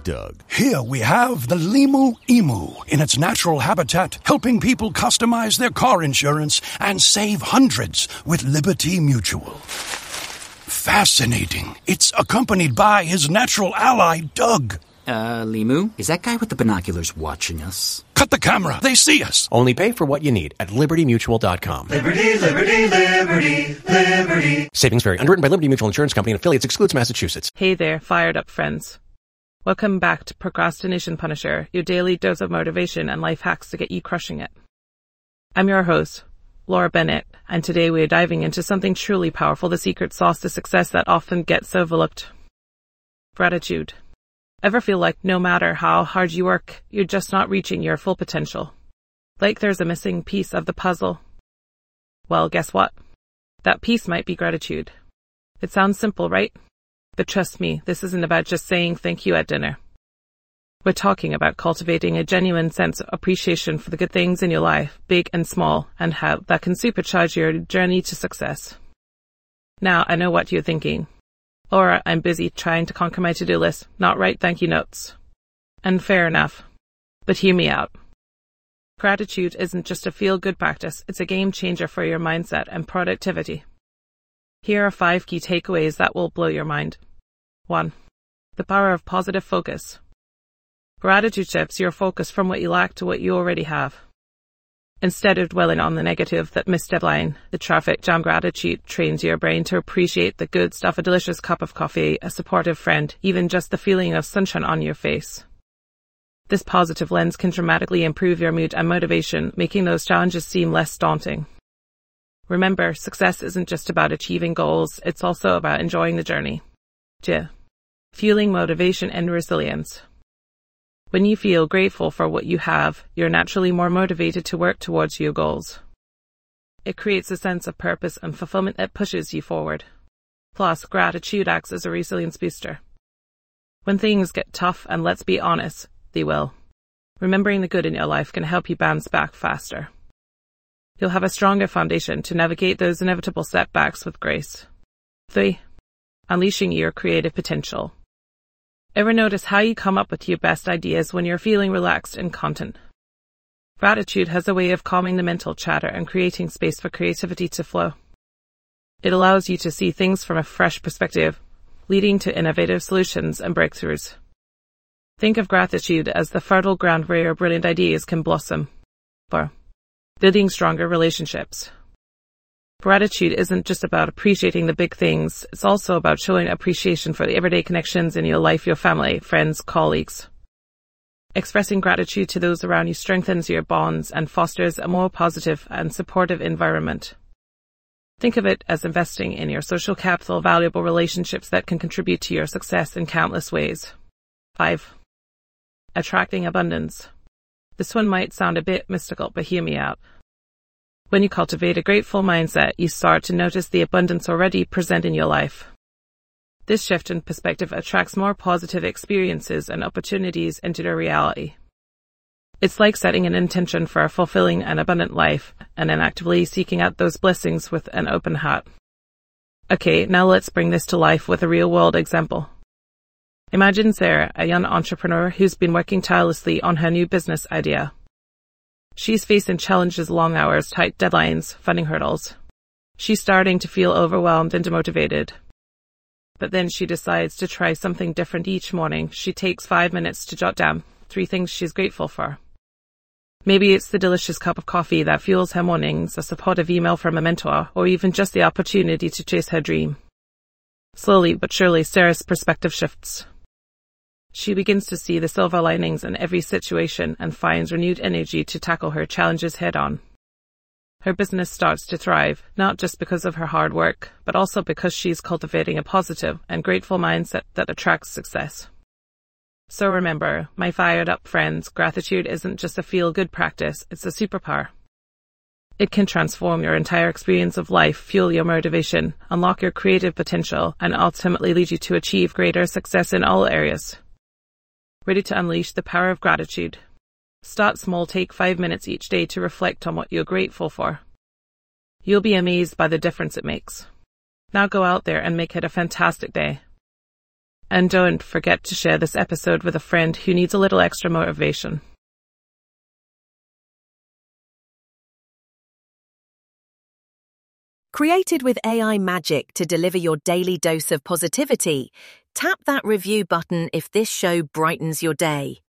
Doug. Here we have the Limu Emu in its natural habitat, helping people customize their car insurance and save hundreds with Liberty Mutual. Fascinating. It's accompanied by his natural ally, Doug. Limu? Is that guy with the binoculars watching us? Cut the camera. They see us. Only pay for what you need at LibertyMutual.com. Liberty, liberty, liberty, liberty. Savings vary. Underwritten by Liberty Mutual Insurance Company and affiliates. Excludes Massachusetts. Hey there, fired up friends. Welcome back to Procrastination Punisher, your daily dose of motivation and life hacks to get you crushing it. I'm your host, Laura Bennett, and today we are diving into something truly powerful, the secret sauce to success that often gets overlooked. Gratitude. Ever feel like no matter how hard you work, you're just not reaching your full potential? Like there's a missing piece of the puzzle? Well, guess what? That piece might be gratitude. It sounds simple, right? But trust me, this isn't about just saying thank you at dinner. We're talking about cultivating a genuine sense of appreciation for the good things in your life, big and small, and how that can supercharge your journey to success. Now, I know what you're thinking. Or I'm busy trying to conquer my to-do list, not write thank you notes. And fair enough. But hear me out. Gratitude isn't just a feel-good practice, it's a game changer for your mindset and productivity. Here are 5 key takeaways that will blow your mind. 1. The power of positive focus. Gratitude shifts your focus from what you lack to what you already have. Instead of dwelling on the negative, that missed deadline, the traffic jam, gratitude trains your brain to appreciate the good stuff, a delicious cup of coffee, a supportive friend, even just the feeling of sunshine on your face. This positive lens can dramatically improve your mood and motivation, making those challenges seem less daunting. Remember, success isn't just about achieving goals, it's also about enjoying the journey. 2. Fueling motivation and resilience. When you feel grateful for what you have, you're naturally more motivated to work towards your goals. It creates a sense of purpose and fulfillment that pushes you forward. Plus, gratitude acts as a resilience booster. When things get tough, and let's be honest, they will, remembering the good in your life can help you bounce back faster. You'll have a stronger foundation to navigate those inevitable setbacks with grace. 3. Unleashing your creative potential. Ever notice how you come up with your best ideas when you're feeling relaxed and content? Gratitude has a way of calming the mental chatter and creating space for creativity to flow. It allows you to see things from a fresh perspective, leading to innovative solutions and breakthroughs. Think of gratitude as the fertile ground where your brilliant ideas can blossom. 4. Building stronger relationships. Gratitude isn't just about appreciating the big things, it's also about showing appreciation for the everyday connections in your life, your family, friends, colleagues. Expressing gratitude to those around you strengthens your bonds and fosters a more positive and supportive environment. Think of it as investing in your social capital, valuable relationships that can contribute to your success in countless ways. 5. Attracting abundance. This one might sound a bit mystical, but hear me out. When you cultivate a grateful mindset, you start to notice the abundance already present in your life. This shift in perspective attracts more positive experiences and opportunities into your reality. It's like setting an intention for a fulfilling and abundant life, and then actively seeking out those blessings with an open heart. Okay, now let's bring this to life with a real-world example. Imagine Sarah, a young entrepreneur who's been working tirelessly on her new business idea. She's facing challenges, long hours, tight deadlines, funding hurdles. She's starting to feel overwhelmed and demotivated. But then she decides to try something different each morning. She takes 5 minutes to jot down 3 things she's grateful for. Maybe it's the delicious cup of coffee that fuels her mornings, a supportive email from a mentor, or even just the opportunity to chase her dream. Slowly but surely, Sarah's perspective shifts. She begins to see the silver linings in every situation and finds renewed energy to tackle her challenges head-on. Her business starts to thrive, not just because of her hard work, but also because she's cultivating a positive and grateful mindset that attracts success. So remember, my fired-up friends, gratitude isn't just a feel-good practice, it's a superpower. It can transform your entire experience of life, fuel your motivation, unlock your creative potential, and ultimately lead you to achieve greater success in all areas. Ready to unleash the power of gratitude? Start small, take 5 minutes each day to reflect on what you're grateful for. You'll be amazed by the difference it makes. Now go out there and make it a fantastic day. And don't forget to share this episode with a friend who needs a little extra motivation. Created with AI magic to deliver your daily dose of positivity, tap that review button if this show brightens your day.